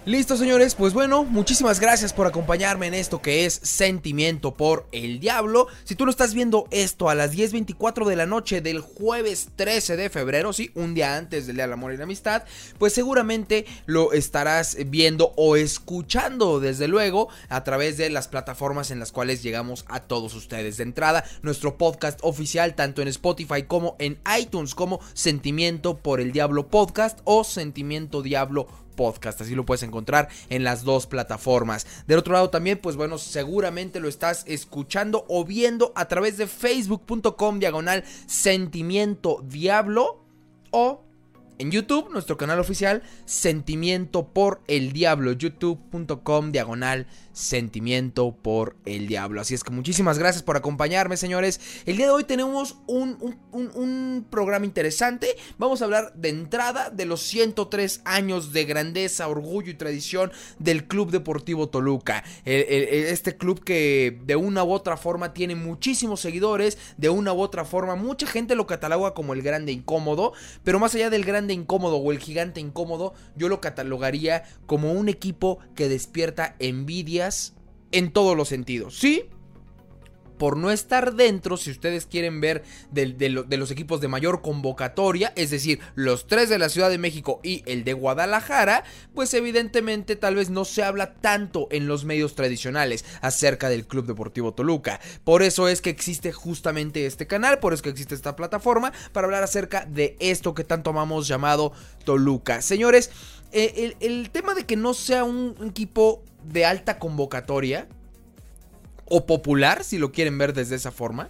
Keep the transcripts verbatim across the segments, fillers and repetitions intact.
Listo, señores, pues bueno, muchísimas gracias por acompañarme en esto que es Sentimiento por el Diablo. Si tú lo estás viendo esto a las diez veinticuatro de la noche del jueves trece de febrero, sí, un día antes del Día del Amor y la Amistad, pues seguramente lo estarás viendo o escuchando, desde luego, a través de las plataformas en las cuales llegamos a todos ustedes. De entrada, nuestro podcast oficial, tanto en Spotify como en iTunes, como Sentimiento por el Diablo Podcast o Sentimiento Diablo Podcast, así lo puedes encontrar en las dos plataformas. Del otro lado también, pues bueno, seguramente lo estás escuchando o viendo a través de facebook punto com diagonal Sentimiento Diablo o en YouTube, nuestro canal oficial, Sentimiento por el Diablo, youtube punto com diagonal Sentimiento por el Diablo. Así es que muchísimas gracias por acompañarme, señores. El día de hoy tenemos un, un, un, un programa interesante. Vamos a hablar de entrada de los ciento tres años de grandeza, orgullo y tradición del Club Deportivo Toluca. El, el, este club que de una u otra forma tiene muchísimos seguidores, de una u otra forma mucha gente lo cataloga como el grande incómodo, pero más allá del grande incómodo o el gigante incómodo, yo lo catalogaría como un equipo que despierta envidias en todos los sentidos. Sí, por no estar dentro, si ustedes quieren ver de, de, lo, de los equipos de mayor convocatoria, es decir, los tres de la Ciudad de México y el de Guadalajara, pues evidentemente tal vez no se habla tanto en los medios tradicionales acerca del Club Deportivo Toluca. Por eso es que existe justamente este canal, por eso es que existe esta plataforma, para hablar acerca de esto que tanto amamos llamado Toluca. Señores, eh, el, el tema de que no sea un equipo de alta convocatoria o popular, si lo quieren ver desde esa forma,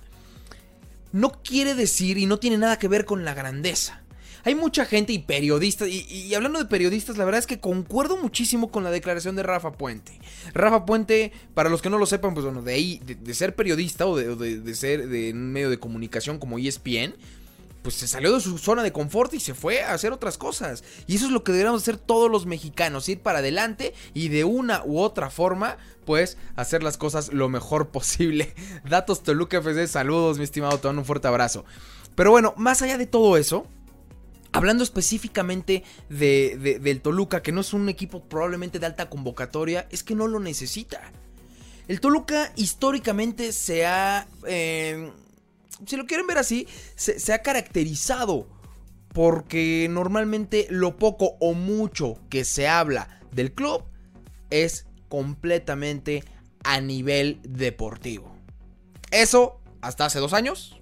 no quiere decir y no tiene nada que ver con la grandeza. Hay mucha gente y periodistas, y, y hablando de periodistas, la verdad es que concuerdo muchísimo con la declaración de Rafa Puente. Rafa Puente, para los que no lo sepan, pues bueno, de ahí, de, de ser periodista o de, de, de ser de un medio de comunicación como E S P N, pues se salió de su zona de confort y se fue a hacer otras cosas. Y eso es lo que deberíamos hacer todos los mexicanos, ir para adelante y de una u otra forma, pues, hacer las cosas lo mejor posible. Datos Toluca F C, saludos, mi estimado, te mando un fuerte abrazo. Pero bueno, más allá de todo eso, hablando específicamente de, de, del Toluca, que no es un equipo probablemente de alta convocatoria, es que no lo necesita. El Toluca históricamente se ha... Eh, si lo quieren ver así, se, se ha caracterizado porque normalmente lo poco o mucho que se habla del club es completamente a nivel deportivo. Eso hasta hace dos años.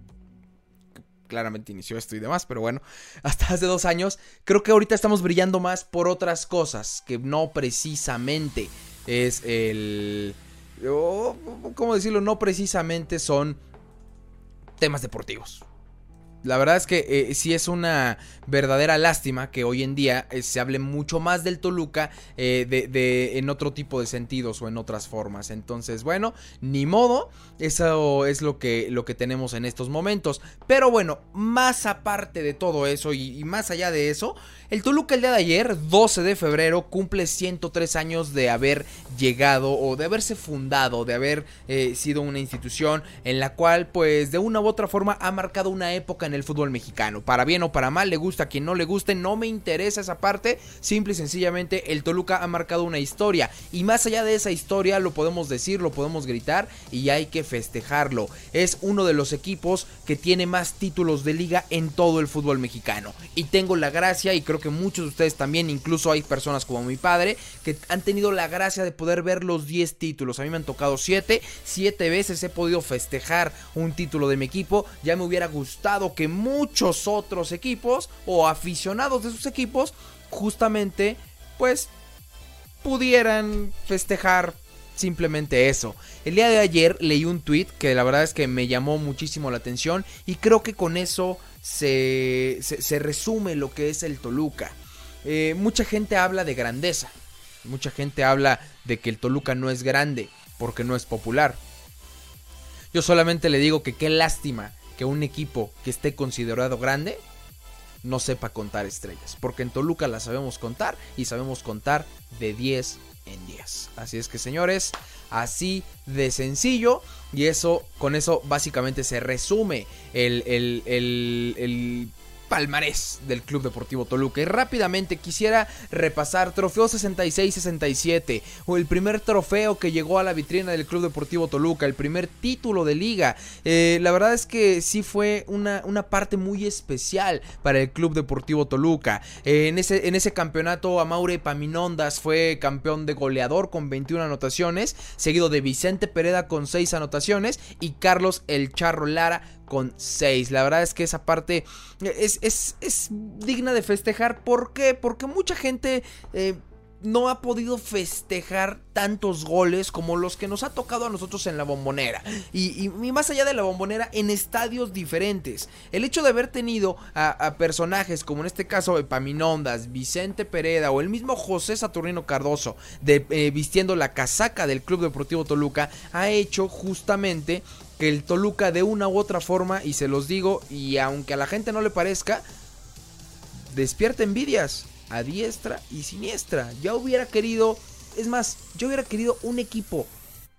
Claramente inició esto y demás, pero bueno, hasta hace dos años. Creo que ahorita estamos brillando más por otras cosas que no precisamente es el... ¿Cómo decirlo? No precisamente son temas deportivos. La verdad es que eh, sí es una verdadera lástima que hoy en día eh, se hable mucho más del Toluca eh, de, de, en otro tipo de sentidos o en otras formas. Entonces, bueno, ni modo, eso es lo que, lo que tenemos en estos momentos. Pero bueno, más aparte de todo eso y, y más allá de eso, el Toluca el día de ayer, doce de febrero, cumple ciento tres años de haber llegado o de haberse fundado, de haber eh, sido una institución en la cual pues de una u otra forma ha marcado una época en el fútbol mexicano. Para bien o para mal, le gusta a quien no le guste, no me interesa esa parte. Simple y sencillamente el Toluca ha marcado una historia y más allá de esa historia lo podemos decir, lo podemos gritar y hay que festejarlo. Es uno de los equipos que tiene más títulos de liga en todo el fútbol mexicano y tengo la gracia, y creo que muchos de ustedes también, incluso hay personas como mi padre que han tenido la gracia de poder ver los diez títulos. A mí me han tocado siete, siete veces he podido festejar un título de mi equipo. Ya me hubiera gustado que muchos otros equipos o aficionados de sus equipos justamente pues pudieran festejar simplemente eso. El día de ayer leí un tweet que la verdad es que me llamó muchísimo la atención y creo que con eso se, se, se resume lo que es el Toluca. Eh, mucha gente habla de grandeza, mucha gente habla de que el Toluca no es grande porque no es popular. Yo solamente le digo que qué lástima que un equipo que esté considerado grande no sepa contar estrellas, porque en Toluca las sabemos contar y sabemos contar de diez en diez. Así es que, señores, así de sencillo, y eso, con eso básicamente se resume el, el, el, el palmarés del Club Deportivo Toluca. Y rápidamente quisiera repasar trofeo sesenta y seis sesenta y siete, o el primer trofeo que llegó a la vitrina del Club Deportivo Toluca, el primer título de liga. Eh, la verdad es que sí fue una, una parte muy especial para el Club Deportivo Toluca. Eh, en, ese, en ese campeonato, Amaury Epaminondas fue campeón de goleador con veintiuna anotaciones, seguido de Vicente Pereda con seis anotaciones y Carlos El Charro Lara con seis. La verdad es que esa parte es, es, es digna de festejar. ¿Por qué? Porque mucha gente eh, no ha podido festejar tantos goles como los que nos ha tocado a nosotros en la Bombonera. Y, y, y más allá de la Bombonera, en estadios diferentes. El hecho de haber tenido a, a personajes como en este caso Epaminondas, Vicente Pereda o el mismo José Saturnino Cardoso de, eh, vistiendo la casaca del Club Deportivo Toluca, ha hecho justamente que el Toluca de una u otra forma, y se los digo, y aunque a la gente no le parezca, despierta envidias a diestra y siniestra. Ya hubiera querido, es más, yo hubiera querido un equipo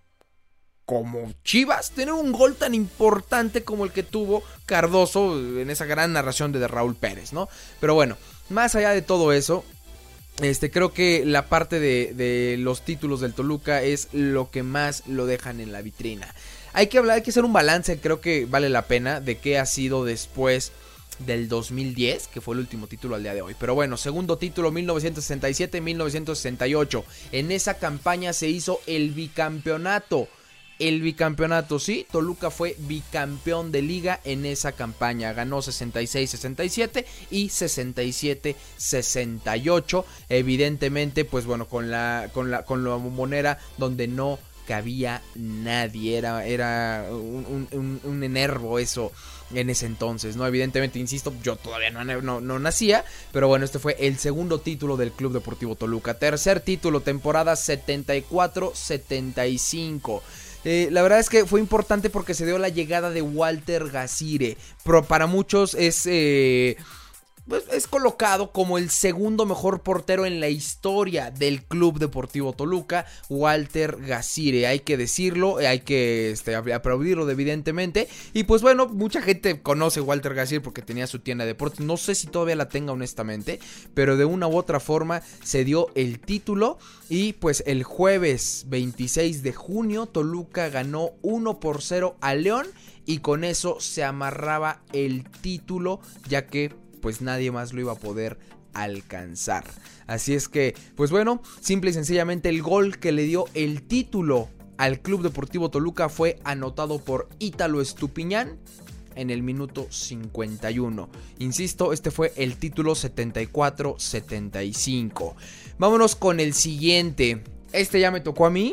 como Chivas tener un gol tan importante como el que tuvo Cardoso en esa gran narración de Raúl Pérez, ¿no? Pero bueno, más allá de todo eso, Este, creo que la parte de, de los títulos del Toluca es lo que más lo dejan en la vitrina. Hay que hablar, hay que hacer un balance, creo que vale la pena, de qué ha sido después del dos mil diez, que fue el último título al día de hoy. Pero bueno, segundo título mil novecientos sesenta y siete mil novecientos sesenta y ocho. En esa campaña se hizo el bicampeonato. El bicampeonato, sí, Toluca fue bicampeón de liga en esa campaña. Ganó sesenta y seis sesenta y siete y sesenta y siete sesenta y ocho. Evidentemente, pues bueno, con la, con la, con la Bombonera donde no cabía nadie. Era, era un, un, un enervo eso en ese entonces, ¿no? Evidentemente, insisto, yo todavía no, no, no nacía, pero bueno, este fue el segundo título del Club Deportivo Toluca. Tercer título, temporada setenta y cuatro setenta y cinco. Eh, la verdad es que fue importante porque se dio la llegada de Walter Gazire. Pero para muchos es... Eh, pues es colocado como el segundo mejor portero en la historia del Club Deportivo Toluca, Walter Gazire. Hay que decirlo, hay que este, aplaudirlo evidentemente. Y pues bueno, mucha gente conoce a Walter Gazire porque tenía su tienda de deportes. No sé si todavía la tenga honestamente, pero de una u otra forma se dio el título. Y pues el jueves veintiséis de junio Toluca ganó uno por cero a León. Y con eso se amarraba el título, ya que pues nadie más lo iba a poder alcanzar. Así es que, pues bueno, simple y sencillamente el gol que le dio el título al Club Deportivo Toluca fue anotado por Ítalo Estupiñán en el minuto cincuenta y uno. Insisto, este fue el título setenta y cuatro setenta y cinco. Vámonos con el siguiente. Este ya me tocó a mí.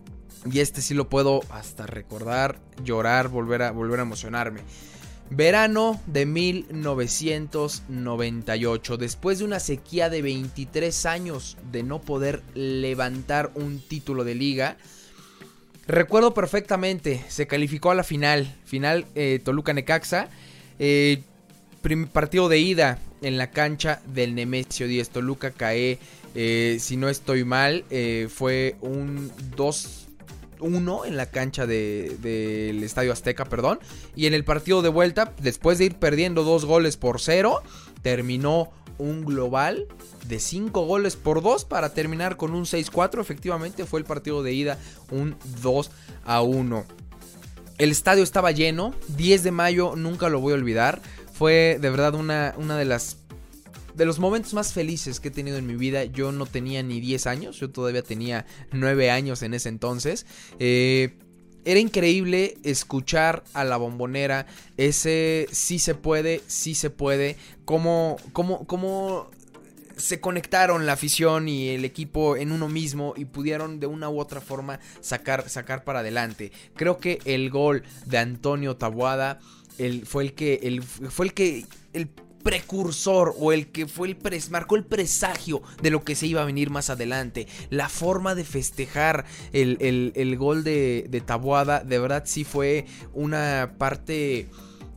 Y este sí lo puedo hasta recordar, llorar, volver a, volver a emocionarme. Verano de mil novecientos noventa y ocho. Después de una sequía de veintitrés años de no poder levantar un título de liga, recuerdo perfectamente, se calificó a la final. Final eh, Toluca-Necaxa. Eh, partido de ida en la cancha del Nemesio diez. Toluca cae, eh, si no estoy mal, eh, fue un dos uno en la cancha del de, de Estadio Azteca, perdón. Y en el partido de vuelta, después de ir perdiendo dos goles por cero, terminó un global de cinco goles por dos para terminar con un seis cuatro. Efectivamente fue el partido de ida un dos a uno. El estadio estaba lleno. diez de mayo, nunca lo voy a olvidar. Fue de verdad una, una de las de los momentos más felices que he tenido en mi vida. Yo no tenía ni diez años, yo todavía tenía nueve años en ese entonces. Eh, era increíble escuchar a la Bombonera ese sí se puede, sí se puede, cómo, cómo, cómo se conectaron la afición y el equipo en uno mismo y pudieron de una u otra forma sacar, sacar para adelante. Creo que el gol de Antonio Taboada el, fue el que, el, fue el que, el precursor o el que fue el pres, marcó el presagio de lo que se iba a venir más adelante. La forma de festejar el, el, el gol de, de Taboada, de verdad sí fue una parte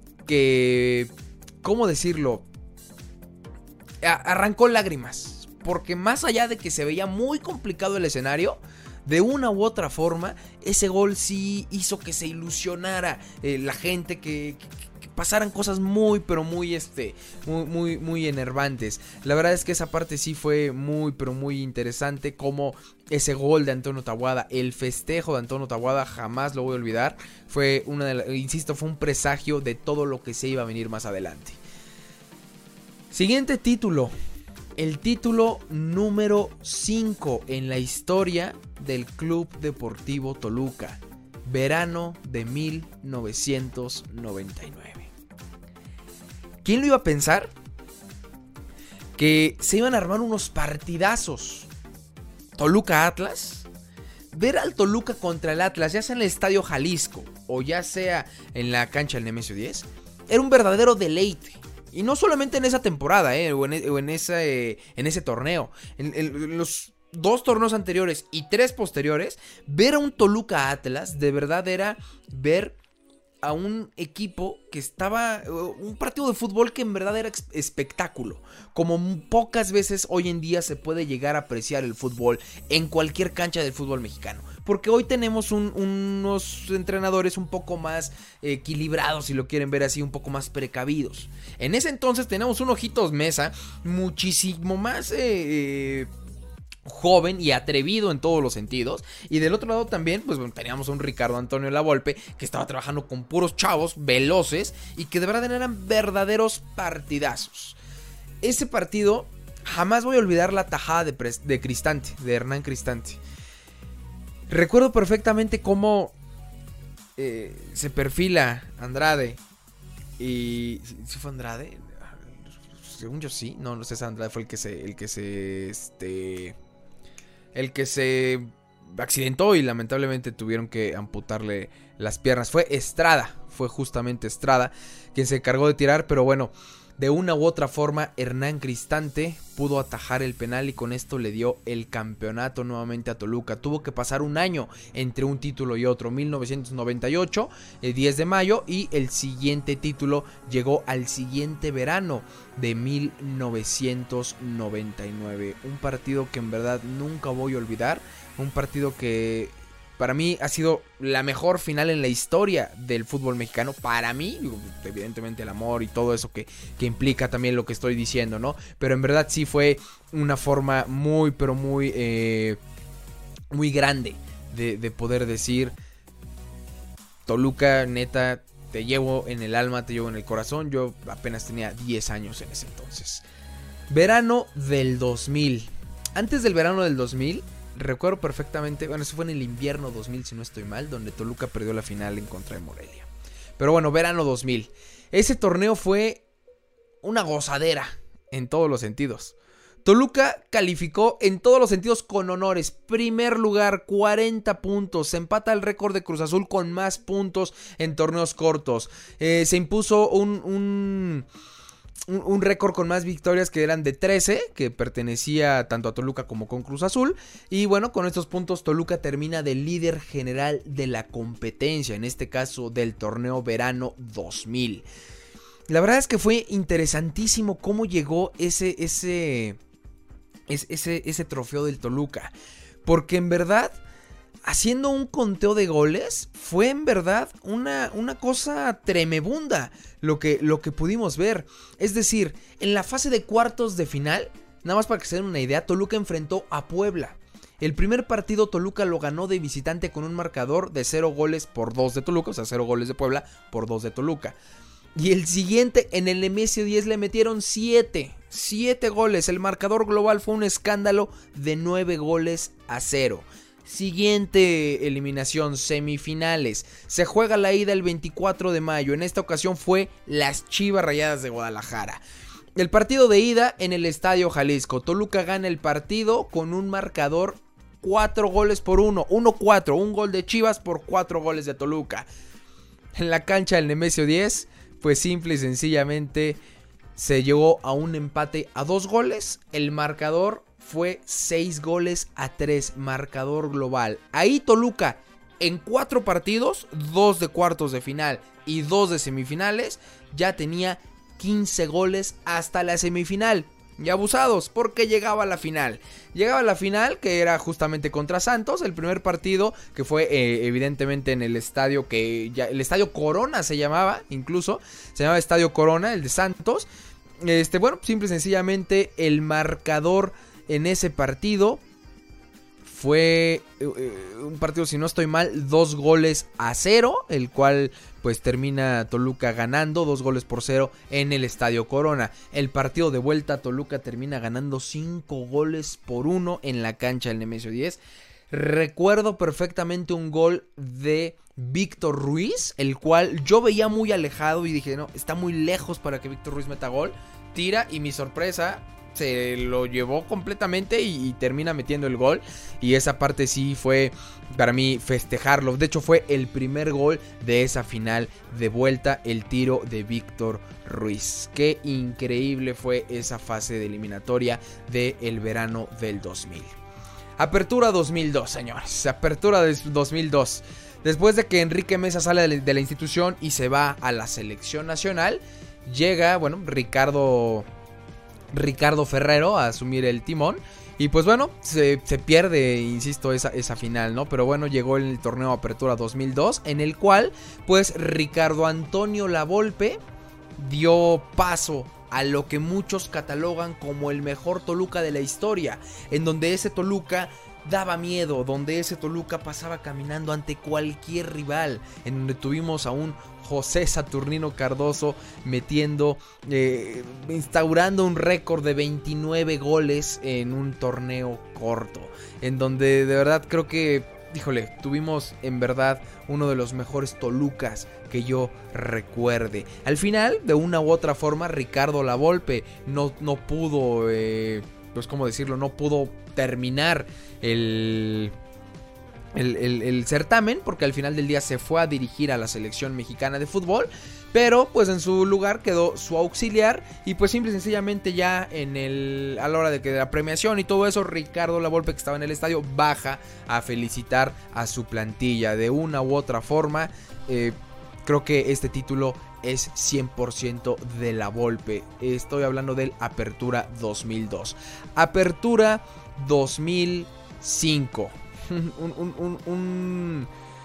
que, ¿cómo decirlo? A, arrancó lágrimas, porque más allá de que se veía muy complicado el escenario, de una u otra forma ese gol sí hizo que se ilusionara eh, la gente que, que pasaran cosas muy, pero muy, este, muy, muy, muy enervantes. La verdad es que esa parte sí fue muy, pero muy interesante, como ese gol de Antonio Taboada, el festejo de Antonio Taboada, jamás lo voy a olvidar. Fue una de las, insisto, fue un presagio de todo lo que se iba a venir más adelante. Siguiente título. El título número cinco en la historia del Club Deportivo Toluca. Verano de mil novecientos noventa y nueve. ¿Quién lo iba a pensar? Que se iban a armar unos partidazos. Toluca Atlas. Ver al Toluca contra el Atlas, ya sea en el Estadio Jalisco o ya sea en la cancha del Nemesio diez, era un verdadero deleite. Y no solamente en esa temporada, eh, o, en, o en, esa, eh, en ese torneo. En, en los dos torneos anteriores y tres posteriores, ver a un Toluca Atlas de verdad era ver a un equipo que estaba, un partido de fútbol que en verdad era espectáculo, como pocas veces hoy en día se puede llegar a apreciar el fútbol en cualquier cancha del fútbol mexicano, porque hoy tenemos un, unos entrenadores un poco más equilibrados, si lo quieren ver así, un poco más precavidos. En ese entonces teníamos un Ojitos Meza muchísimo más eh, joven y atrevido en todos los sentidos, y del otro lado también pues bueno, teníamos a un Ricardo Antonio Lavolpe que estaba trabajando con puros chavos veloces y que de verdad eran verdaderos partidazos. Ese partido jamás voy a olvidar la tajada de, Pre- de Cristante, de Hernán Cristante. Recuerdo perfectamente cómo eh, se perfila Andrade y ¿sí fue Andrade? Según yo sí, no, no sé si Andrade fue el que se el que se este el que se accidentó y lamentablemente tuvieron que amputarle las piernas. Fue Estrada, fue justamente Estrada quien se encargó de tirar, pero bueno, de una u otra forma Hernán Cristante pudo atajar el penal y con esto le dio el campeonato nuevamente a Toluca. Tuvo que pasar un año entre un título y otro, mil novecientos noventa y ocho, el diez de mayo, y el siguiente título llegó al siguiente verano de mil novecientos noventa y nueve. Un partido que en verdad nunca voy a olvidar, un partido que para mí ha sido la mejor final en la historia del fútbol mexicano. Para mí, evidentemente el amor y todo eso que, que implica también lo que estoy diciendo, ¿no? Pero en verdad sí fue una forma muy, pero muy, eh, muy grande de, de poder decir: Toluca, neta, te llevo en el alma, te llevo en el corazón. Yo apenas tenía diez años en ese entonces. Verano del dos mil. Antes del verano del dos mil... recuerdo perfectamente, bueno, eso fue en el invierno dos mil si no estoy mal, donde Toluca perdió la final en contra de Morelia. Pero bueno, verano dos mil. Ese torneo fue una gozadera en todos los sentidos. Toluca calificó en todos los sentidos con honores. Primer lugar, cuarenta puntos. Se empata el récord de Cruz Azul con más puntos en torneos cortos. Eh, se impuso un... un Un, un récord con más victorias, que eran de trece, que pertenecía tanto a Toluca como con Cruz Azul. Y bueno, con estos puntos Toluca termina de líder general de la competencia, en este caso del torneo verano dos mil. La verdad es que fue interesantísimo cómo llegó ese, ese, ese, ese trofeo del Toluca, porque en verdad, haciendo un conteo de goles, fue en verdad una, una cosa tremebunda lo que, lo que pudimos ver. Es decir, en la fase de cuartos de final, nada más para que se den una idea, Toluca enfrentó a Puebla. El primer partido Toluca lo ganó de visitante con un marcador de cero goles por dos de Toluca, o sea, cero goles de Puebla por dos de Toluca. Y el siguiente, en el Nemesio diez, le metieron siete, siete goles. El marcador global fue un escándalo de nueve goles a cero. Siguiente eliminación, semifinales. Se juega la ida el veinticuatro de mayo. En esta ocasión fue las Chivas Rayadas de Guadalajara. El partido de ida en el Estadio Jalisco. Toluca gana el partido con un marcador cuatro goles por uno. uno cuatro. Un gol de Chivas por cuatro goles de Toluca. En la cancha del Nemesio diez, pues simple y sencillamente se llegó a un empate a dos goles. El marcador fue seis goles a tres, marcador global. Ahí Toluca, en cuatro partidos, dos de cuartos de final y dos de semifinales, ya tenía quince goles hasta la semifinal. y abusados, porque llegaba a la final. Llegaba a la final, que era justamente contra Santos, el primer partido, que fue eh, evidentemente en el estadio que ya, el Estadio Corona se llamaba, incluso, se llamaba Estadio Corona, el de Santos. Este, bueno, simple y sencillamente el marcador en ese partido fue eh, un partido, si no estoy mal, dos goles a cero, el cual pues termina Toluca ganando dos goles por cero en el Estadio Corona. El partido de vuelta, Toluca termina ganando cinco goles por uno en la cancha del Nemesio diez. Recuerdo perfectamente un gol de Víctor Ruiz, el cual yo veía muy alejado y dije, no, está muy lejos para que Víctor Ruiz meta gol. Tira y mi sorpresa, se lo llevó completamente y, y termina metiendo el gol. Y esa parte sí fue para mí festejarlo. De hecho fue el primer gol de esa final de vuelta, el tiro de Víctor Ruiz. Qué increíble fue esa fase de eliminatoria del verano del dos mil. Apertura dos mil dos, señores. Apertura de dos mil dos. Después de que Enrique Meza sale de la institución y se va a la selección nacional, llega, bueno, Ricardo... Ricardo Ferrero a asumir el timón. Y pues bueno, se, se pierde, insisto, esa, esa final, ¿no? Pero bueno, llegó el torneo Apertura dos mil dos, en el cual, pues, Ricardo Antonio Lavolpe dio paso a lo que muchos catalogan como el mejor Toluca de la historia, en donde ese Toluca daba miedo, donde ese Toluca pasaba caminando ante cualquier rival, en donde tuvimos a un José Saturnino Cardoso metiendo, eh, instaurando un récord de veintinueve goles en un torneo corto, en donde de verdad creo que, híjole, tuvimos en verdad uno de los mejores Tolucas que yo recuerde. Al final, de una u otra forma, Ricardo Lavolpe no, no pudo, eh, pues cómo decirlo, no pudo terminar el... El, el, el certamen, porque al final del día se fue a dirigir a la selección mexicana de fútbol, pero pues en su lugar quedó su auxiliar y pues simple y sencillamente ya en el a la hora de que de la premiación y todo eso, Ricardo Lavolpe, que estaba en el estadio, baja a felicitar a su plantilla. De una u otra forma, eh, creo que este título es cien por ciento de Lavolpe. Estoy hablando del Apertura dos mil dos. Apertura dos mil cinco. Un, un, un, un,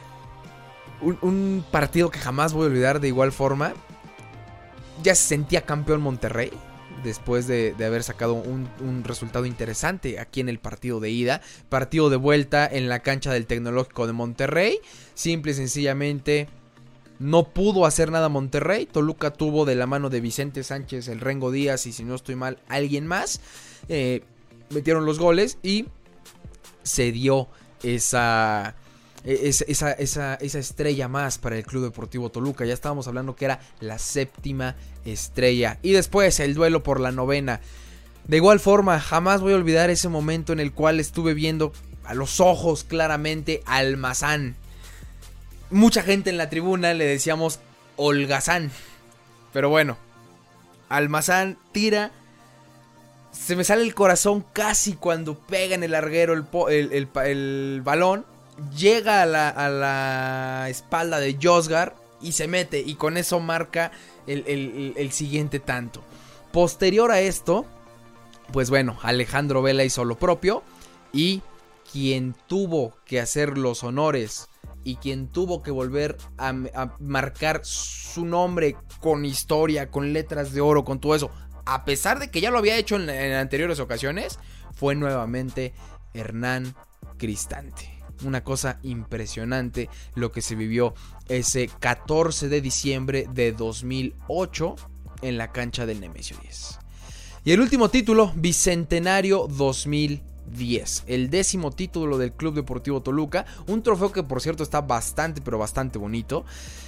un, un partido que jamás voy a olvidar. De igual forma, ya se sentía campeón Monterrey después de, de haber sacado un, un resultado interesante aquí en el partido de ida. Partido de vuelta en la cancha del Tecnológico de Monterrey. Simple y sencillamente no pudo hacer nada Monterrey. Toluca tuvo, de la mano de Vicente Sánchez, el Rengo Díaz y, si no estoy mal, alguien más, eh, metieron los goles y se dio esa, esa, esa, esa estrella más para el Club Deportivo Toluca. Ya estábamos hablando que era la séptima estrella. Y después el duelo por la novena. De igual forma, jamás voy a olvidar ese momento en el cual estuve viendo a los ojos claramente a Almazán. Mucha gente en la tribuna le decíamos Holgazán, pero bueno, Almazán tira. Se me sale el corazón casi cuando pega en el larguero el, el, el, el balón. Llega a la, a la espalda de Josgar y se mete. Y con eso marca el, el, el siguiente tanto. Posterior a esto, pues bueno, Alejandro Vela hizo lo propio. Y quien tuvo que hacer los honores y quien tuvo que volver a, a marcar su nombre con historia, con letras de oro, con todo eso, a pesar de que ya lo había hecho en, en anteriores ocasiones, fue nuevamente Hernán Cristante. Una cosa impresionante lo que se vivió ese catorce de diciembre de dos mil ocho en la cancha del Nemesio diez. Y el último título, Bicentenario dos mil diez. El décimo título del Club Deportivo Toluca. Un trofeo que, por cierto, está bastante, pero bastante bonito.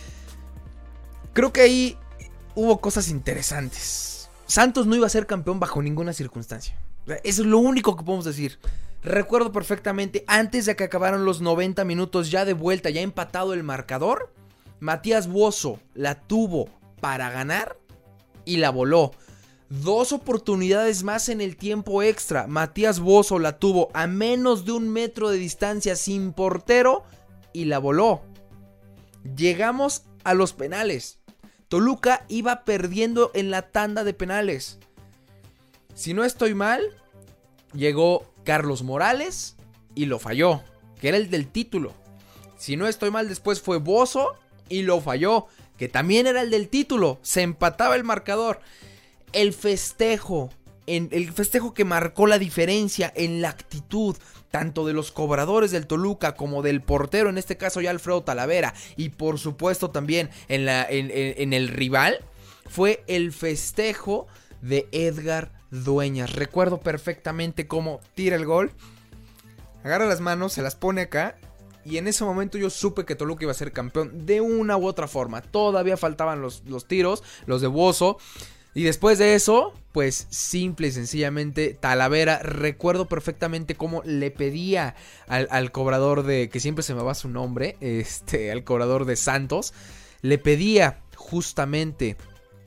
Creo que ahí hubo cosas interesantes. Santos no iba a ser campeón bajo ninguna circunstancia. Eso es lo único que podemos decir. Recuerdo perfectamente, antes de que acabaran los noventa minutos, ya de vuelta, ya empatado el marcador, Matías Buoso la tuvo para ganar y la voló. Dos oportunidades más en el tiempo extra. Matías Buoso la tuvo a menos de un metro de distancia sin portero y la voló. Llegamos a los penales. Toluca iba perdiendo en la tanda de penales. Si no estoy mal, llegó Carlos Morales y lo falló, que era el del título. Si no estoy mal, después fue Bozzo y lo falló, que también era el del título. Se empataba el marcador. El festejo, en, el festejo que marcó la diferencia en la actitud, tanto de los cobradores del Toluca como del portero, en este caso ya Alfredo Talavera, y por supuesto también en, la, en, en, en el rival, fue el festejo de Edgar Dueñas. Recuerdo perfectamente cómo tira el gol, agarra las manos, se las pone acá, y en ese momento yo supe que Toluca iba a ser campeón de una u otra forma. Todavía faltaban los, los tiros, los de Bozzo. Y después de eso, pues simple y sencillamente Talavera, recuerdo perfectamente cómo le pedía al, al cobrador de, que siempre se me va su nombre, este, al cobrador de Santos, le pedía justamente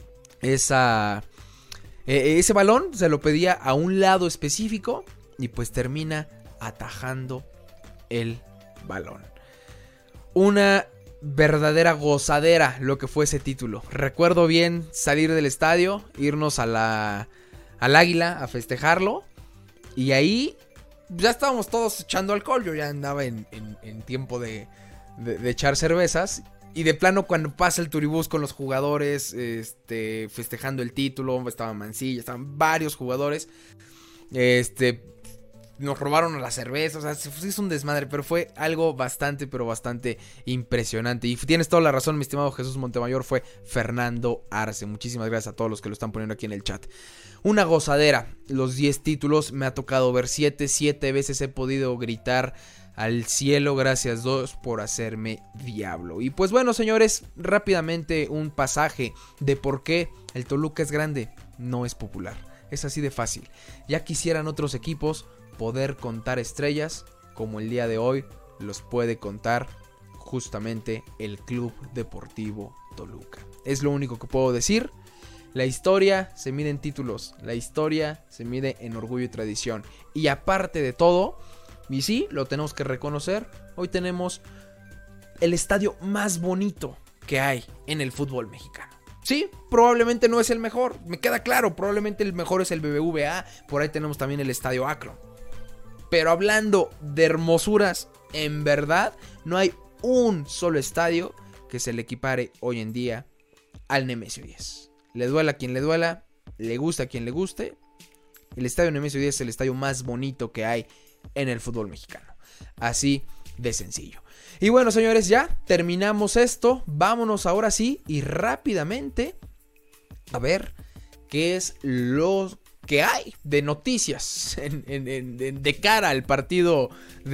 esa, eh, ese balón, se lo pedía a un lado específico y pues termina atajando el balón. Una verdadera gozadera lo que fue ese título. Recuerdo bien salir del estadio, irnos a la al Águila a festejarlo, y ahí ya estábamos todos echando alcohol. Yo ya andaba en, en, en tiempo de, de, de echar cervezas, y de plano cuando pasa el turibús con los jugadores este, festejando el título, estaba Mancilla, estaban varios jugadores, este nos robaron las cervezas, o sea, se hizo un desmadre, pero fue algo bastante, pero bastante impresionante. Y tienes toda la razón, mi estimado Jesús Montemayor, fue Fernando Arce. Muchísimas gracias a todos los que lo están poniendo aquí en el chat. Una gozadera, los diez títulos, me ha tocado ver siete, siete veces he podido gritar al cielo, gracias Dios por hacerme diablo. Y pues bueno, señores, rápidamente un pasaje de por qué el Toluca es grande, no es popular. Es así de fácil. Ya quisieran otros equipos poder contar estrellas como el día de hoy los puede contar justamente el Club Deportivo Toluca. Es lo único que puedo decir. La historia se mide en títulos, la historia se mide en orgullo y tradición. Y aparte de todo, y sí, lo tenemos que reconocer, hoy tenemos el estadio más bonito que hay en el fútbol mexicano. Sí, probablemente no es el mejor, me queda claro, probablemente el mejor es el B B V A, por ahí tenemos también el Estadio Akron. Pero hablando de hermosuras, en verdad, no hay un solo estadio que se le equipare hoy en día al Nemesio diez. Le duela a quien le duela, le gusta a quien le guste. El estadio Nemesio diez es el estadio más bonito que hay en el fútbol mexicano. Así de sencillo. Y bueno, señores, ya terminamos esto. Vámonos ahora sí y rápidamente a ver qué es lo que hay de noticias en, en, en, de cara al partido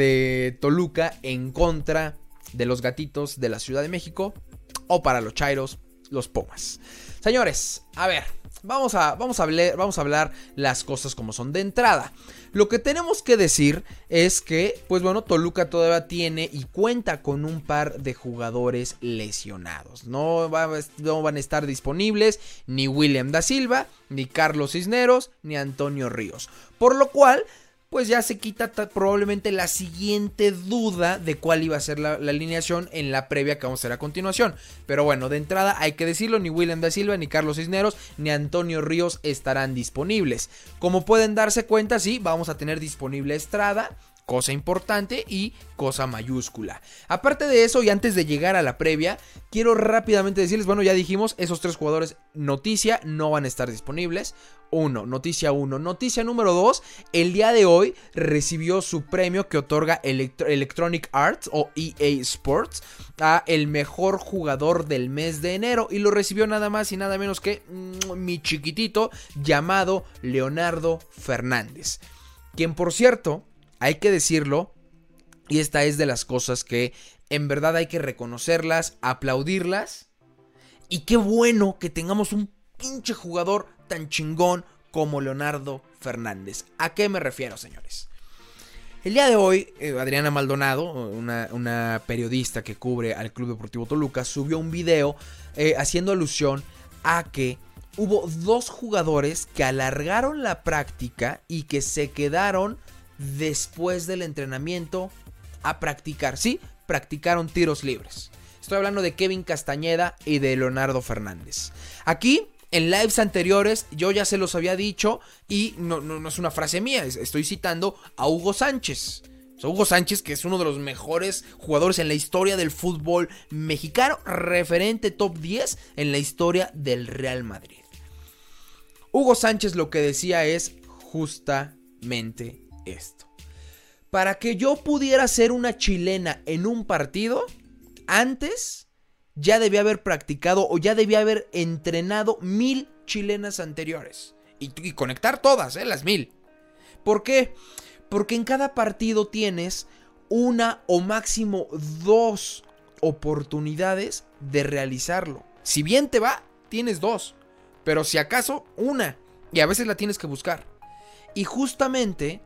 de Toluca en contra de los Gatitos de la Ciudad de México, o para los Chairos, los Pumas. Señores, a ver, vamos a, vamos a, hablar, vamos a hablar las cosas como son de entrada. Lo que tenemos que decir es que, pues bueno, Toluca todavía tiene y cuenta con un par de jugadores lesionados. No, va, no van a estar disponibles ni William da Silva, ni Carlos Cisneros, ni Antonio Ríos. Por lo cual, pues ya se quita probablemente la siguiente duda de cuál iba a ser la, la alineación en la previa que vamos a hacer a continuación. Pero bueno, de entrada hay que decirlo, ni William da Silva, ni Carlos Cisneros, ni Antonio Ríos estarán disponibles. Como pueden darse cuenta, sí, vamos a tener disponible Estrada, cosa importante y cosa mayúscula. Aparte de eso, y antes de llegar a la previa, quiero rápidamente decirles, bueno, ya dijimos, esos tres jugadores, noticia, no van a estar disponibles. Uno, noticia uno. Noticia número dos, el día de hoy recibió su premio que otorga Electro- Electronic Arts o E A Sports a el mejor jugador del mes de enero, y lo recibió nada más y nada menos que mmm, mi chiquitito llamado Leonardo Fernández, quien, por cierto, hay que decirlo, y esta es de las cosas que en verdad hay que reconocerlas, aplaudirlas, y qué bueno que tengamos un pinche jugador tan chingón como Leonardo Fernández. ¿A qué me refiero, señores? El día de hoy, eh, Adriana Maldonado, una, una periodista que cubre al Club Deportivo Toluca, subió un video eh, haciendo alusión a que hubo dos jugadores que alargaron la práctica y que se quedaron después del entrenamiento a practicar. Sí, practicaron tiros libres. Estoy hablando de Kevin Castañeda y de Leonardo Fernández. Aquí En lives anteriores yo ya se los había dicho y no, no, no es una frase mía, estoy citando a Hugo Sánchez. O sea, Hugo Sánchez, que es uno de los mejores jugadores en la historia del fútbol mexicano, referente top diez en la historia del Real Madrid. Hugo Sánchez lo que decía es justamente esto. Para que yo pudiera hacer una chilena en un partido, antes ya debía haber practicado o ya debía haber entrenado mil chilenas anteriores. Y, y conectar todas, ¿eh? Las mil. ¿Por qué? Porque en cada partido tienes una o máximo dos oportunidades de realizarlo. Si bien te va, tienes dos. Pero si acaso, una. Y a veces la tienes que buscar. Y justamente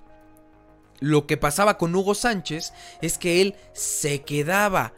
lo que pasaba con Hugo Sánchez es que él se quedaba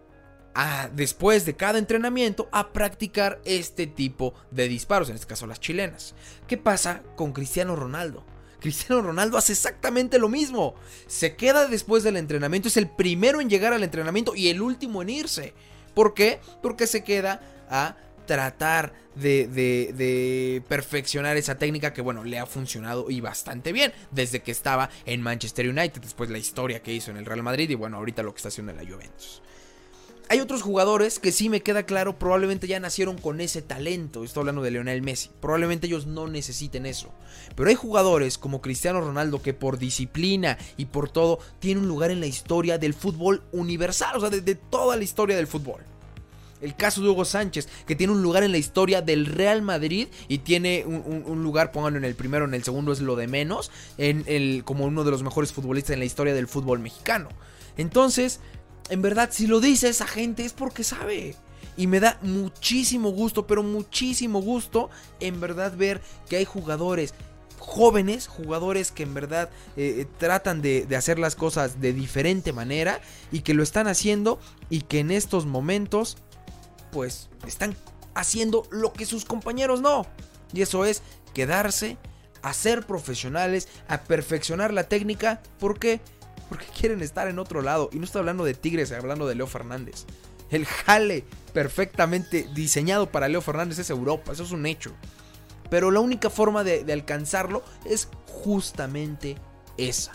a, después de cada entrenamiento a practicar este tipo de disparos, en este caso las chilenas. ¿Qué pasa con Cristiano Ronaldo? Cristiano Ronaldo hace exactamente lo mismo. Se queda después del entrenamiento, es el primero en llegar al entrenamiento y el último en irse. ¿Por qué? Porque se queda a tratar de, de, de perfeccionar esa técnica que, bueno, le ha funcionado y bastante bien desde que estaba en Manchester United, después la historia que hizo en el Real Madrid y, bueno, ahorita lo que está haciendo en la Juventus. Hay otros jugadores que sí me queda claro, probablemente ya nacieron con ese talento. Estoy hablando de Lionel Messi. Probablemente ellos no necesiten eso. Pero hay jugadores como Cristiano Ronaldo que por disciplina y por todo tienen un lugar en la historia del fútbol universal. O sea, de, de toda la historia del fútbol. El caso de Hugo Sánchez, que tiene un lugar en la historia del Real Madrid y tiene un, un, un lugar, pónganlo en el primero, en el segundo es lo de menos, en el, como uno de los mejores futbolistas en la historia del fútbol mexicano. Entonces, en verdad, si lo dice esa gente es porque sabe. Y me da muchísimo gusto, pero muchísimo gusto, en verdad, ver que hay jugadores jóvenes, jugadores que en verdad eh, tratan de, de hacer las cosas de diferente manera y que lo están haciendo y que en estos momentos, pues, están haciendo lo que sus compañeros no. Y eso es quedarse, a ser profesionales, a perfeccionar la técnica. ¿Por qué? Porque quieren estar en otro lado. Y no estoy hablando de Tigres, estoy hablando de Leo Fernández. El jale perfectamente diseñado para Leo Fernández es Europa, eso es un hecho. Pero la única forma de, de alcanzarlo es justamente esa.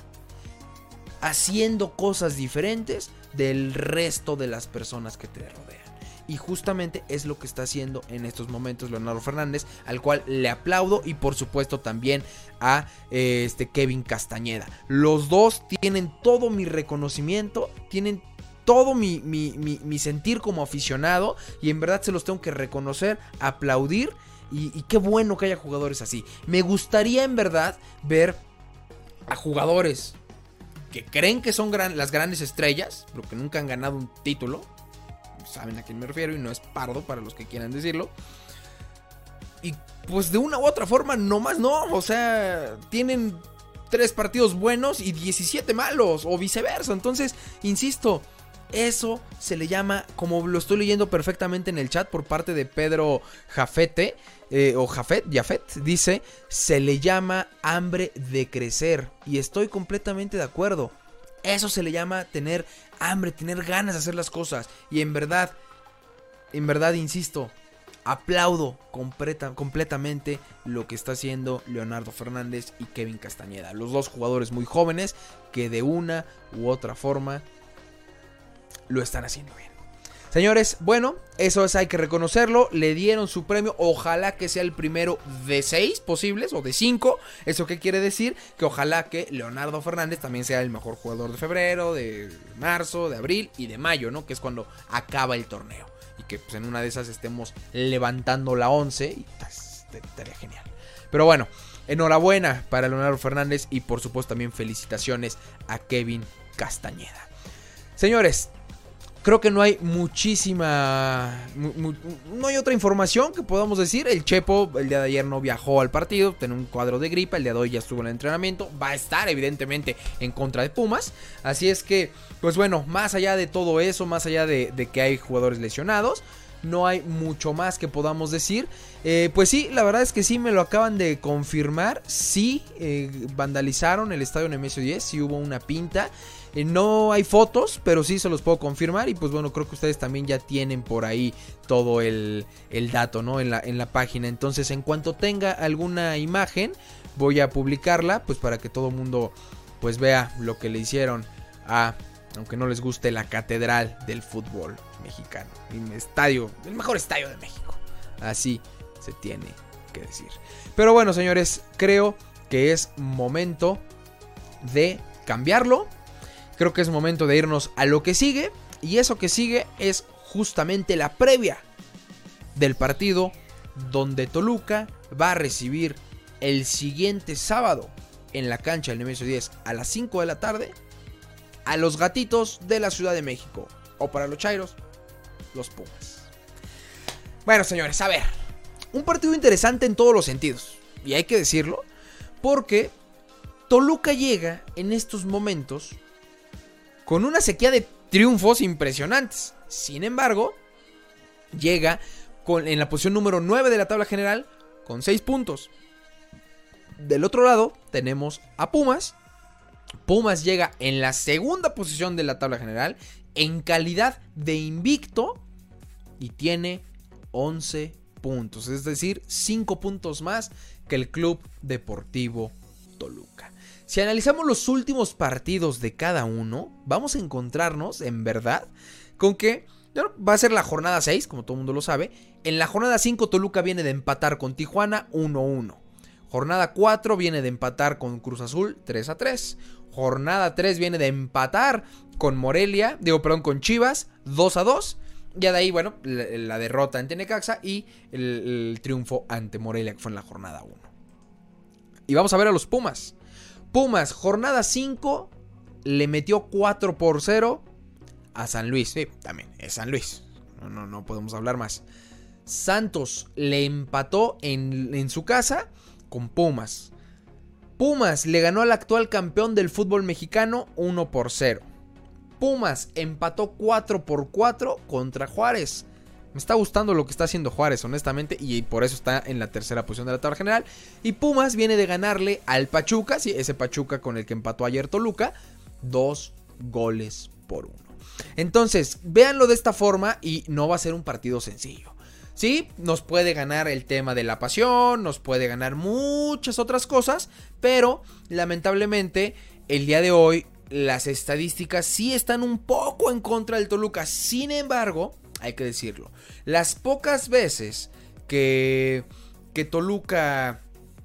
Haciendo cosas diferentes del resto de las personas que te rodean. Y justamente es lo que está haciendo en estos momentos Leonardo Fernández, al cual le aplaudo, y por supuesto también a eh, este Kevin Castañeda. Los dos tienen todo mi reconocimiento, tienen todo mi, mi, mi, mi sentir como aficionado, y en verdad se los tengo que reconocer, aplaudir, y, y qué bueno que haya jugadores así. Me gustaría en verdad ver a jugadores que creen que son gran, las grandes estrellas, pero que nunca han ganado un título. Saben a quién me refiero y no es pardo para los que quieran decirlo. Y pues de una u otra forma, nomás no. O sea, tienen tres partidos buenos y diecisiete malos, o viceversa. Entonces, insisto, eso se le llama, como lo estoy leyendo perfectamente en el chat por parte de Pedro Jafete, eh, o Jafet, Jafet, dice, se le llama hambre de crecer. Y estoy completamente de acuerdo. Eso se le llama tener hambre, tener ganas de hacer las cosas. Y en verdad, en verdad, insisto, aplaudo completa, completamente lo que está haciendo Leonardo Fernández y Kevin Castañeda. Los dos jugadores muy jóvenes que de una u otra forma lo están haciendo bien. Señores, bueno, eso es, hay que reconocerlo. Le dieron su premio. Ojalá que sea el primero de seis posibles o de cinco. ¿Eso qué quiere decir? Que ojalá que Leonardo Fernández también sea el mejor jugador de febrero, de marzo, de abril y de mayo, ¿no? Que es cuando acaba el torneo. Y que pues en una de esas estemos levantando la once. Y pues, estaría genial. Pero bueno, enhorabuena para Leonardo Fernández. Y por supuesto también felicitaciones a Kevin Castañeda. Señores, creo que no hay muchísima, mu, mu, no hay otra información que podamos decir. El Chepo el día de ayer no viajó al partido, tiene un cuadro de gripa, el día de hoy ya estuvo en el entrenamiento, va a estar evidentemente en contra de Pumas. Así es que, pues bueno, más allá de todo eso, más allá de, de que hay jugadores lesionados, no hay mucho más que podamos decir. Eh, pues sí, la verdad es que sí me lo acaban de confirmar. Sí, eh, vandalizaron el estadio Nemesio diez, sí hubo una pinta. Eh, no hay fotos, pero sí se los puedo confirmar. Y pues bueno, creo que ustedes también ya tienen por ahí todo el, el dato, ¿no? En la, en la página. Entonces, en cuanto tenga alguna imagen, voy a publicarla, pues para que todo el mundo pues vea lo que le hicieron a, aunque no les guste, la catedral del fútbol mexicano. El estadio, el mejor estadio de México. Así se tiene que decir. Pero bueno, señores, creo que es momento de cambiarlo. Creo que es momento de irnos a lo que sigue. Y eso que sigue es justamente la previa del partido donde Toluca va a recibir el siguiente sábado en la cancha del Nemesio diez a las cinco de la tarde a los Gatitos de la Ciudad de México. O para los chairos, los Pumas. Bueno, señores, a ver. Un partido interesante en todos los sentidos. Y hay que decirlo, porque Toluca llega en estos momentos con una sequía de triunfos impresionantes. Sin embargo, llega con, en la posición número nueve de la tabla general con seis puntos. Del otro lado tenemos a Pumas. Pumas llega en la segunda posición de la tabla general en calidad de invicto y tiene once puntos, es decir, cinco puntos más que el Club Deportivo Toluca. Si analizamos los últimos partidos de cada uno, vamos a encontrarnos en verdad con que bueno, va a ser la jornada seis, como todo el mundo lo sabe. En la jornada cinco Toluca viene de empatar con Tijuana uno a uno. Jornada cuatro viene de empatar con Cruz Azul tres a tres. Jornada tres viene de empatar con Morelia, digo, perdón, con Chivas dos a dos. Ya de ahí, bueno, la, la derrota ante Necaxa y el, el triunfo ante Morelia, que fue en la jornada uno. Y vamos a ver a los Pumas. Pumas, jornada cinco, le metió cuatro por cero a San Luis. Sí, también es San Luis. No, no, no podemos hablar más. Santos le empató en, en su casa con Pumas. Pumas le ganó al actual campeón del fútbol mexicano uno por cero. Pumas empató cuatro por cuatro contra Juárez. Me está gustando lo que está haciendo Juárez, honestamente, y por eso está en la tercera posición de la tabla general. Y Pumas viene de ganarle al Pachuca, sí, ese Pachuca con el que empató ayer Toluca, dos goles por uno. Entonces, véanlo de esta forma y no va a ser un partido sencillo. Sí, nos puede ganar el tema de la pasión, nos puede ganar muchas otras cosas, pero lamentablemente el día de hoy las estadísticas sí están un poco en contra del Toluca. Sin embargo, hay que decirlo, las pocas veces que, que Toluca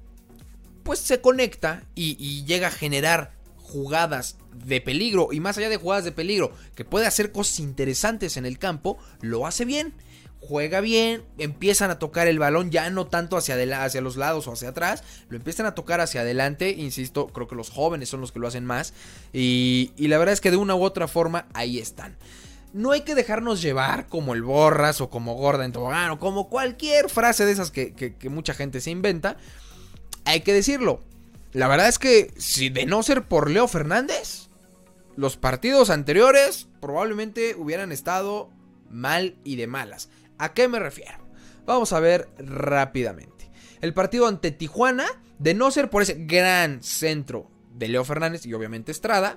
pues se conecta y, y llega a generar jugadas de peligro, y más allá de jugadas de peligro, que puede hacer cosas interesantes en el campo, lo hace bien. Juega bien, empiezan a tocar el balón ya no tanto hacia, adelante, hacia los lados o hacia atrás, lo empiezan a tocar hacia adelante, insisto, creo que los jóvenes son los que lo hacen más y, y la verdad es que de una u otra forma ahí están. No hay que dejarnos llevar como el Borras o como Gorda en tobogán o como cualquier frase de esas que, que, que mucha gente se inventa. Hay que decirlo, la verdad es que si de no ser por Leo Fernández, los partidos anteriores probablemente hubieran estado mal y de malas. ¿A qué me refiero? Vamos a ver rápidamente. El partido ante Tijuana, de no ser por ese gran centro de Leo Fernández y obviamente Estrada,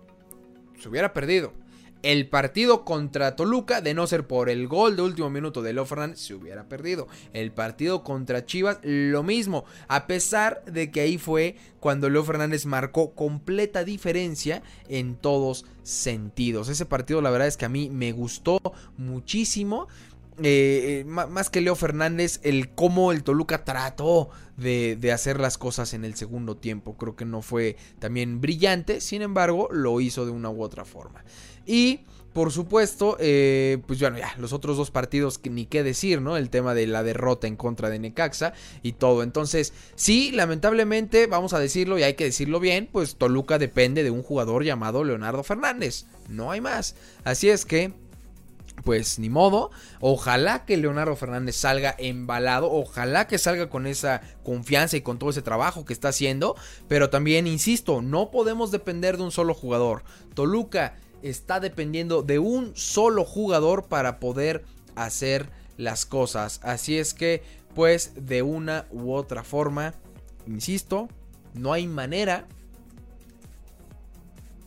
se hubiera perdido. El partido contra Toluca, de no ser por el gol de último minuto de Leo Fernández, se hubiera perdido. El partido contra Chivas, lo mismo. A pesar de que ahí fue cuando Leo Fernández marcó completa diferencia en todos sentidos. Ese partido la verdad es que a mí me gustó muchísimo. Eh, eh, más que Leo Fernández, el cómo el Toluca trató de, de hacer las cosas en el segundo tiempo. Creo que no fue también brillante, sin embargo lo hizo de una u otra forma. Y por supuesto, eh, pues bueno, ya los otros dos partidos que ni qué decir, ¿no? El tema de la derrota en contra de Necaxa y todo. Entonces, sí, lamentablemente, vamos a decirlo y hay que decirlo bien, pues Toluca depende de un jugador llamado Leonardo Fernández. No hay más. Así es que pues ni modo, ojalá que Leonardo Fernández salga embalado, ojalá que salga con esa confianza y con todo ese trabajo que está haciendo, pero también insisto, no podemos depender de un solo jugador. Toluca está dependiendo de un solo jugador para poder hacer las cosas, así es que pues de una u otra forma, insisto, no hay manera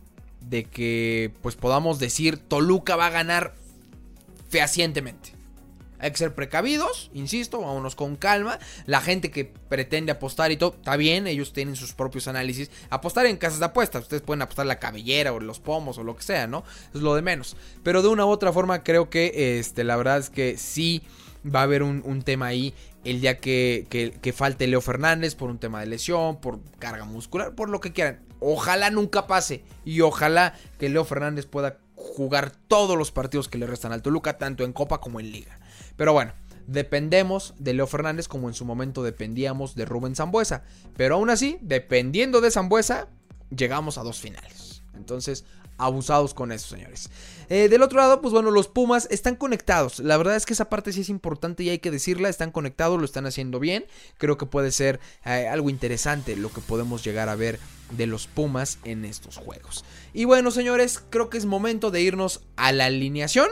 de que pues podamos decir Toluca va a ganar fehacientemente. Hay que ser precavidos, insisto, vámonos con calma. La gente que pretende apostar y todo, está bien, ellos tienen sus propios análisis. Apostar en casas de apuestas, ustedes pueden apostar la cabellera o los pomos o lo que sea, ¿no? Es lo de menos. Pero de una u otra forma creo que este, la verdad es que sí va a haber un, un tema ahí el día que, que, que falte Leo Fernández por un tema de lesión, por carga muscular, por lo que quieran. Ojalá nunca pase y ojalá que Leo Fernández pueda jugar todos los partidos que le restan al Toluca, tanto en Copa como en Liga. Pero bueno, dependemos de Leo Fernández como en su momento dependíamos de Rubén Sambueza. Pero aún así, dependiendo de Sambueza, llegamos a dos finales. Entonces, abusados con eso, señores. Eh, del otro lado, pues bueno, los Pumas están conectados. La verdad es que esa parte sí es importante y hay que decirla. Están conectados, lo están haciendo bien. Creo que puede ser eh, algo interesante lo que podemos llegar a ver de los Pumas en estos juegos. Y bueno, señores, creo que es momento de irnos a la alineación.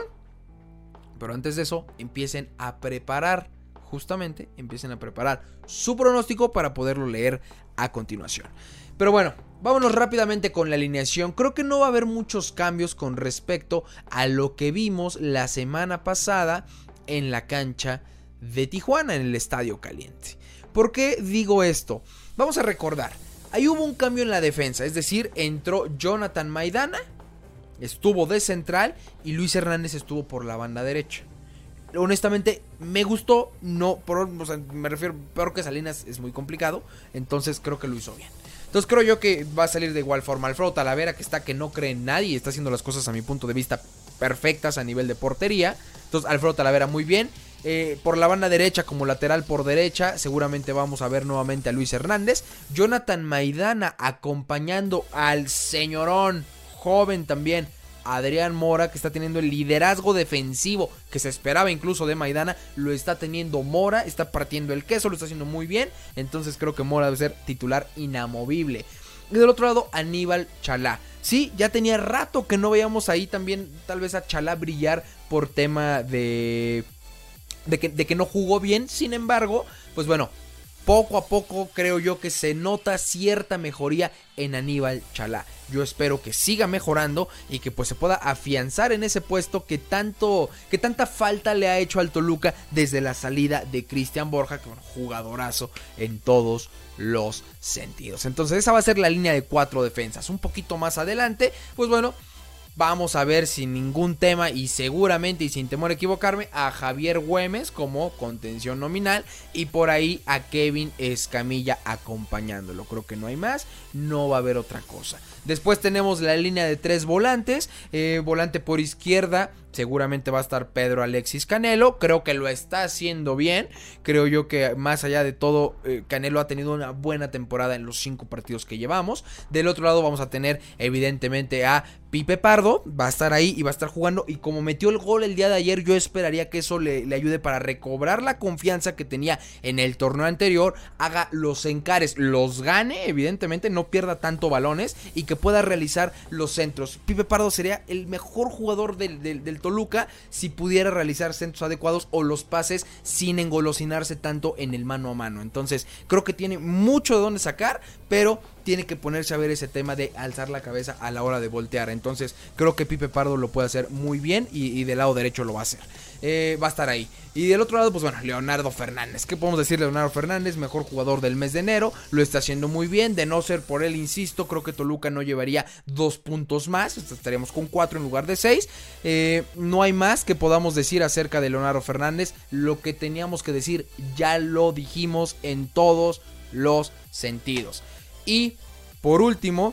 Pero antes de eso, empiecen a preparar, justamente, empiecen a preparar su pronóstico para poderlo leer a continuación. Pero bueno, vámonos rápidamente con la alineación. Creo que no va a haber muchos cambios con respecto a lo que vimos la semana pasada en la cancha de Tijuana, en el Estadio Caliente. ¿Por qué digo esto? Vamos a recordar, ahí hubo un cambio en la defensa, es decir, entró Jonathan Maidana, estuvo de central y Luis Hernández estuvo por la banda derecha. Honestamente me gustó, no, por, o sea, me refiero, peor que Salinas es muy complicado, entonces creo que lo hizo bien. Entonces creo yo que va a salir de igual forma Alfredo Talavera, que está que no cree en nadie y está haciendo las cosas a mi punto de vista perfectas a nivel de portería. Entonces Alfredo Talavera muy bien. Eh, por la banda derecha como lateral por derecha seguramente vamos a ver nuevamente a Luis Hernández. Jonathan Maidana acompañando al señorón joven también Adrián Mora, que está teniendo el liderazgo defensivo que se esperaba incluso de Maidana, lo está teniendo Mora, está partiendo el queso, lo está haciendo muy bien, entonces creo que Mora debe ser titular inamovible. Y del otro lado, Aníbal Chalá. Sí, ya tenía rato que no veíamos ahí también tal vez a Chalá brillar por tema de, de, que, de que no jugó bien, sin embargo, pues bueno, poco a poco creo yo que se nota cierta mejoría en Aníbal Chalá. Yo espero que siga mejorando y que pues se pueda afianzar en ese puesto que tanto, que tanta falta le ha hecho al Toluca desde la salida de Cristian Borja, que es un jugadorazo en todos los sentidos. Entonces esa va a ser la línea de cuatro defensas. Un poquito más adelante, pues bueno, vamos a ver sin ningún tema y seguramente y sin temor a equivocarme a Javier Güemes como contención nominal y por ahí a Kevin Escamilla acompañándolo. Creo que no hay más, no va a haber otra cosa. Después tenemos la línea de tres volantes, eh, volante por izquierda. Seguramente va a estar Pedro Alexis Canelo. Creo que lo está haciendo bien. Creo yo que más allá de todo, eh, Canelo ha tenido una buena temporada en los cinco partidos que llevamos. Del otro lado vamos a tener evidentemente a Pipe Pardo. Va a estar ahí y va a estar jugando. Y como metió el gol el día de ayer, yo esperaría que eso le, le ayude para recobrar la confianza que tenía en el torneo anterior. Haga los encares, los gane, evidentemente, no pierda tanto balones y que pueda realizar los centros. Pipe Pardo sería el mejor jugador del, del, del Toluca si pudiera realizar centros adecuados o los pases sin engolosinarse tanto en el mano a mano. Entonces creo que tiene mucho de dónde sacar, pero tiene que ponerse a ver ese tema de alzar la cabeza a la hora de voltear. Entonces creo que Pipe Pardo lo puede hacer muy bien y, y del lado derecho lo va a hacer. Eh, va a estar ahí. Y del otro lado, pues bueno, Leonardo Fernández. ¿Qué podemos decir de Leonardo Fernández? Mejor jugador del mes de enero. Lo está haciendo muy bien. De no ser por él, insisto, creo que Toluca no llevaría dos puntos más. Estaríamos con cuatro en lugar de seis. Eh, no hay más que podamos decir acerca de Leonardo Fernández. Lo que teníamos que decir ya lo dijimos en todos los sentidos. Y por último,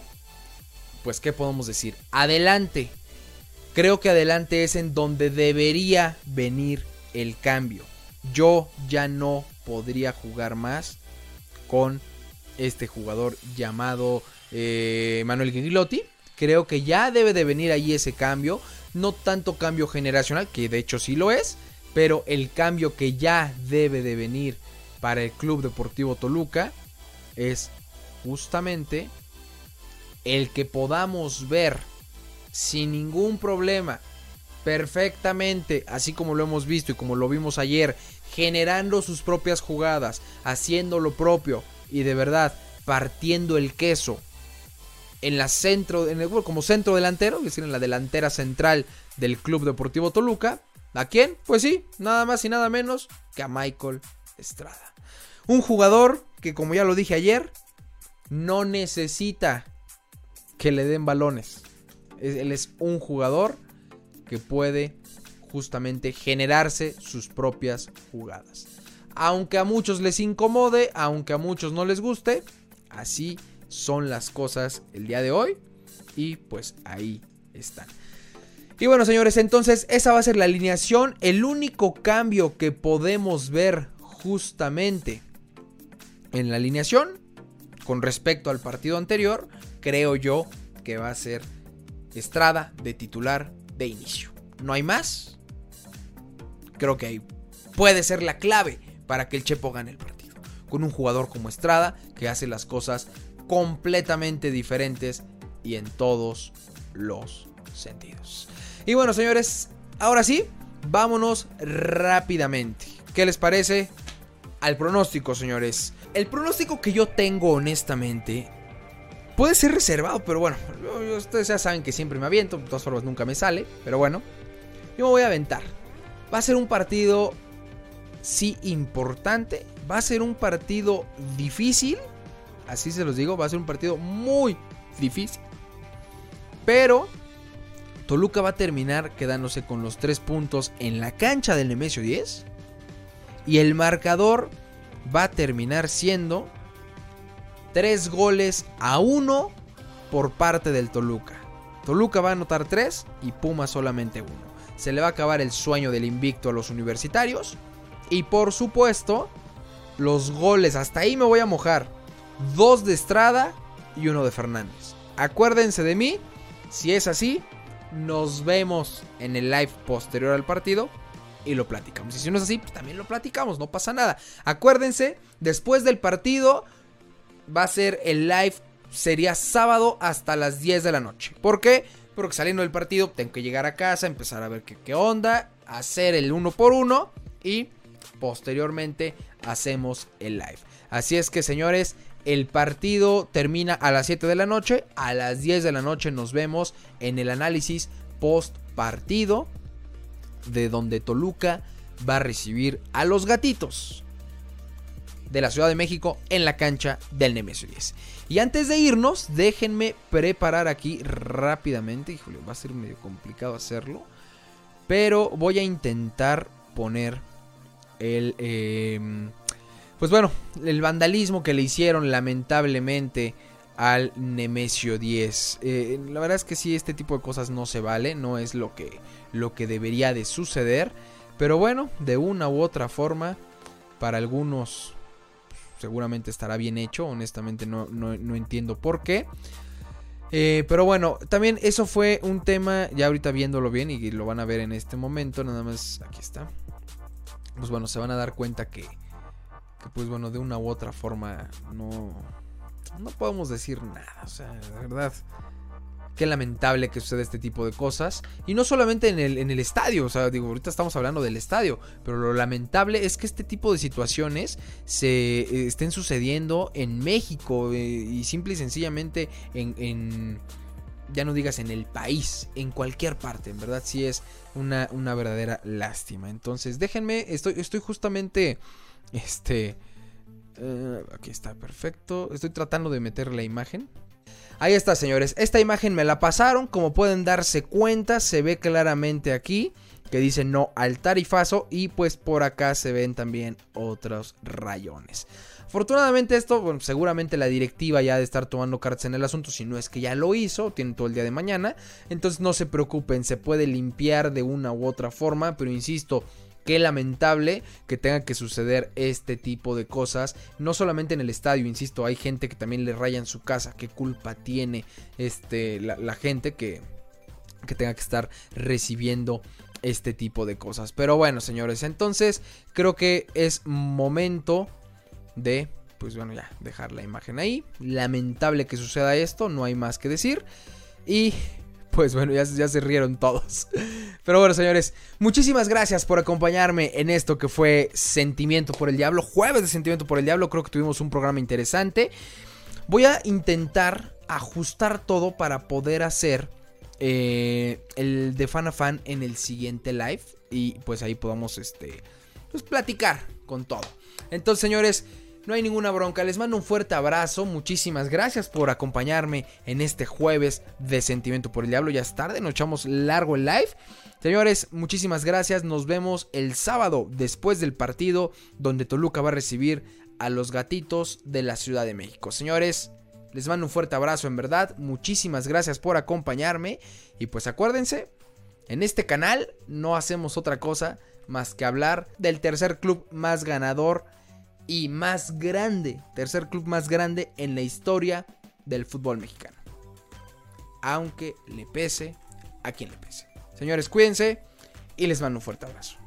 pues ¿qué podemos decir? Adelante. Creo que adelante es en donde debería venir el cambio. Yo ya no podría jugar más con este jugador llamado eh, Manuel Guigliotti. Creo que ya debe de venir ahí ese cambio. No tanto cambio generacional, que de hecho sí lo es, pero el cambio que ya debe de venir para el Club Deportivo Toluca es justamente el que podamos ver sin ningún problema, perfectamente, así como lo hemos visto y como lo vimos ayer, generando sus propias jugadas, haciendo lo propio y de verdad partiendo el queso en la centro, en el, como centro delantero, es decir, en la delantera central del Club Deportivo Toluca. ¿A quién? Pues sí, nada más y nada menos que a Michael Estrada. Un jugador que, como ya lo dije ayer, no necesita que le den balones. Él es un jugador que puede justamente generarse sus propias jugadas. Aunque a muchos les incomode, aunque a muchos no les guste, así son las cosas el día de hoy. Y pues ahí están. Y bueno, señores, entonces esa va a ser la alineación. El único cambio que podemos ver justamente en la alineación con respecto al partido anterior, creo yo que va a ser Estrada de titular de inicio. No hay más. Creo que ahí puede ser la clave para que el Chepo gane el partido. Con un jugador como Estrada que hace las cosas completamente diferentes y en todos los sentidos. Y bueno, señores, ahora sí, vámonos rápidamente. ¿Qué les parece al pronóstico, señores? El pronóstico que yo tengo, honestamente, puede ser reservado, pero bueno, ustedes ya saben que siempre me aviento, de todas formas nunca me sale, pero bueno, yo me voy a aventar. Va a ser un partido, sí, importante, va a ser un partido difícil, así se los digo, va a ser un partido muy difícil, pero Toluca va a terminar quedándose con los tres puntos en la cancha del Nemesio diez y el marcador va a terminar siendo tres goles a uno por parte del Toluca. Toluca va a anotar tres y Puma solamente uno. Se le va a acabar el sueño del invicto a los universitarios. Y por supuesto, los goles, hasta ahí me voy a mojar. Dos de Estrada y uno de Fernández. Acuérdense de mí, si es así, nos vemos en el live posterior al partido y lo platicamos. Y si no es así, pues también lo platicamos, no pasa nada. Acuérdense, después del partido va a ser el live, sería sábado hasta las diez de la noche. ¿Por qué? Porque saliendo del partido tengo que llegar a casa, empezar a ver qué, qué onda, hacer el uno por uno y posteriormente hacemos el live. Así es que, señores, el partido termina a las siete de la noche. A las diez de la noche nos vemos en el análisis post partido, de donde Toluca va a recibir a los Gatitos de la Ciudad de México en la cancha del Nemesio diez. Y antes de irnos, déjenme preparar aquí rápidamente. Híjole, va a ser medio complicado hacerlo, pero voy a intentar poner el... Eh, pues bueno, el vandalismo que le hicieron lamentablemente al Nemesio diez. Eh, la verdad es que sí, este tipo de cosas no se vale, no es lo que, lo que debería de suceder. Pero bueno, de una u otra forma, para algunos seguramente estará bien hecho. Honestamente no, no, no entiendo por qué. Eh, pero bueno, también eso fue un tema, ya ahorita viéndolo bien y lo van a ver en este momento, nada más, aquí está. Pues bueno, se van a dar cuenta que, que pues bueno, de una u otra forma no, no podemos decir nada. O sea, de verdad, qué lamentable que suceda este tipo de cosas. Y no solamente en el, en el estadio, o sea, digo, ahorita estamos hablando del estadio, pero lo lamentable es que este tipo de situaciones se eh, estén sucediendo en México eh, y simple y sencillamente en, en, ya no digas en el país, en cualquier parte. En verdad sí es una, una verdadera lástima. Entonces déjenme, estoy, estoy justamente, este, uh, aquí está, perfecto. Estoy tratando de meter la imagen. Ahí está, señores, esta imagen me la pasaron. Como pueden darse cuenta, se ve claramente aquí que dice no al tarifazo. Y pues por acá se ven también otros rayones. Afortunadamente esto, bueno, seguramente la directiva ya ha de estar tomando cartas en el asunto. Si no es que ya lo hizo, tienen todo el día de mañana. Entonces no se preocupen, se puede limpiar de una u otra forma. Pero insisto, qué lamentable que tenga que suceder este tipo de cosas. No solamente en el estadio, insisto, hay gente que también le rayan su casa. ¿Qué culpa tiene este, la, la gente que, que tenga que estar recibiendo este tipo de cosas? Pero bueno, señores, entonces creo que es momento de, pues bueno, ya dejar la imagen ahí. Lamentable que suceda esto, no hay más que decir. Y pues bueno, ya, ya se rieron todos. Pero bueno, señores, muchísimas gracias por acompañarme en esto que fue Sentimiento por el Diablo. Jueves de Sentimiento por el Diablo, creo que tuvimos un programa interesante. Voy a intentar ajustar todo para poder hacer eh, el de fan a fan en el siguiente live. Y pues ahí podamos este, pues, platicar con todo. Entonces, señores, no hay ninguna bronca. Les mando un fuerte abrazo. Muchísimas gracias por acompañarme en este jueves de Sentimiento por el Diablo. Ya es tarde, nos echamos largo el live. Señores, muchísimas gracias. Nos vemos el sábado después del partido, donde Toluca va a recibir a los Gatitos de la Ciudad de México. Señores, les mando un fuerte abrazo, en verdad. Muchísimas gracias por acompañarme. Y pues acuérdense, en este canal no hacemos otra cosa más que hablar del tercer club más ganador y más grande, tercer club más grande en la historia del fútbol mexicano. Aunque le pese a quien le pese. Señores, cuídense y les mando un fuerte abrazo.